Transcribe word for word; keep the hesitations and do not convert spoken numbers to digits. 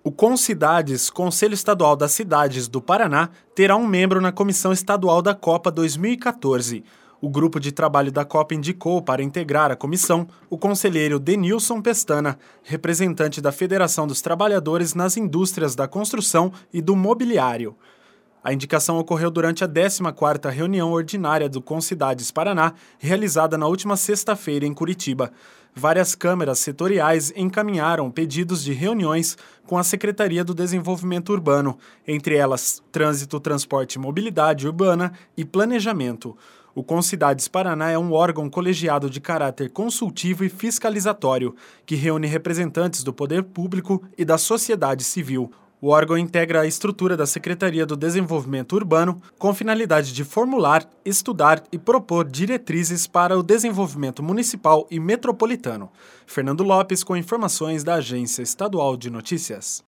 O Concidades, Conselho Estadual das Cidades do Paraná, terá um membro na Comissão Estadual da Copa dois mil e quatorze. O grupo de trabalho da Copa indicou para integrar a comissão o conselheiro Denilson Pestana, representante da Federação dos Trabalhadores nas Indústrias da Construção e do Mobiliário. A indicação ocorreu durante a décima quarta reunião ordinária do Concidades Paraná, realizada na última sexta-feira em Curitiba. Várias câmeras setoriais encaminharam pedidos de reuniões com a Secretaria do Desenvolvimento Urbano, entre elas Trânsito, Transporte e Mobilidade Urbana e Planejamento. O Concidades Paraná é um órgão colegiado de caráter consultivo e fiscalizatório, que reúne representantes do poder público e da sociedade civil. O órgão integra a estrutura da Secretaria do Desenvolvimento Urbano com finalidade de formular, estudar e propor diretrizes para o desenvolvimento municipal e metropolitano. Fernando Lopes com informações da Agência Estadual de Notícias.